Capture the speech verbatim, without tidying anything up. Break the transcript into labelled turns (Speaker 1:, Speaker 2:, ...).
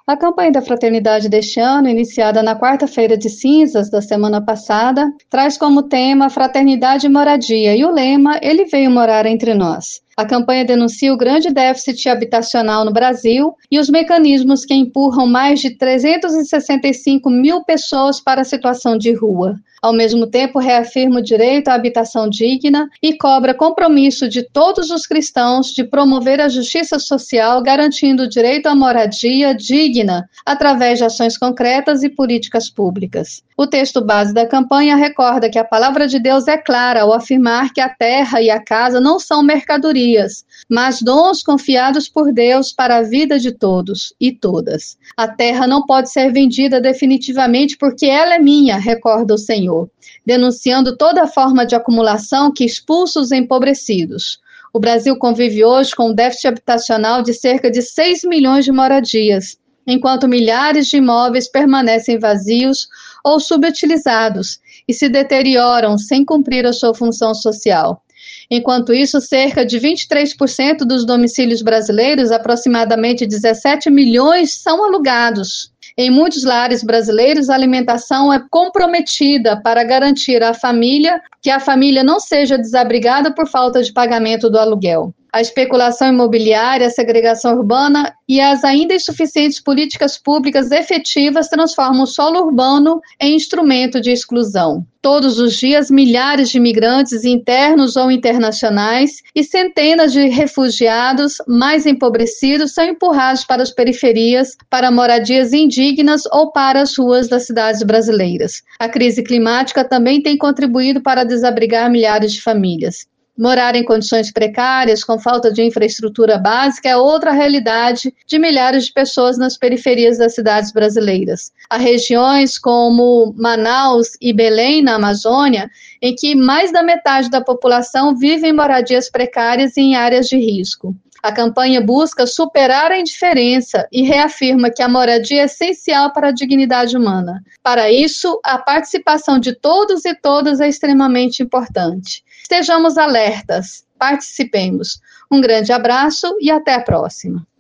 Speaker 1: A campanha da Fraternidade deste ano, iniciada na quarta-feira de cinzas da semana passada, traz como tema Fraternidade e Moradia e o lema Ele veio morar entre nós. A campanha denuncia o grande déficit habitacional no Brasil e os mecanismos que empurram mais de trezentos e sessenta e cinco mil pessoas para a situação de rua. Ao mesmo tempo, reafirma o direito à habitação digna e cobra compromisso de todos os cristãos de promover a justiça social, garantindo o direito à moradia digna através de ações concretas e políticas públicas. O texto base da campanha recorda que a palavra de Deus é clara ao afirmar que a terra e a casa não são mercadorias, mas dons confiados por Deus para a vida de todos e todas. A terra não pode ser vendida definitivamente porque ela é minha, recorda o Senhor, denunciando toda forma de acumulação que expulsa os empobrecidos. O Brasil convive hoje com um déficit habitacional de cerca de seis milhões de moradias, enquanto milhares de imóveis permanecem vazios ou subutilizados e se deterioram sem cumprir a sua função social. Enquanto isso, cerca de vinte e três por cento dos domicílios brasileiros, aproximadamente dezessete milhões, são alugados. Em muitos lares brasileiros, a alimentação é comprometida para garantir à família que a família não seja desabrigada por falta de pagamento do aluguel. A especulação imobiliária, a segregação urbana e as ainda insuficientes políticas públicas efetivas transformam o solo urbano em instrumento de exclusão. Todos os dias, milhares de imigrantes internos ou internacionais e centenas de refugiados mais empobrecidos são empurrados para as periferias, para moradias indignas ou para as ruas das cidades brasileiras. A crise climática também tem contribuído para desabrigar milhares de famílias. Morar em condições precárias, com falta de infraestrutura básica, é outra realidade de milhares de pessoas nas periferias das cidades brasileiras. Há regiões como Manaus e Belém, na Amazônia, em que mais da metade da população vive em moradias precárias e em áreas de risco. A campanha busca superar a indiferença e reafirma que a moradia é essencial para a dignidade humana. Para isso, a participação de todos e todas é extremamente importante. Estejamos alertas, participemos. Um grande abraço e até a próxima.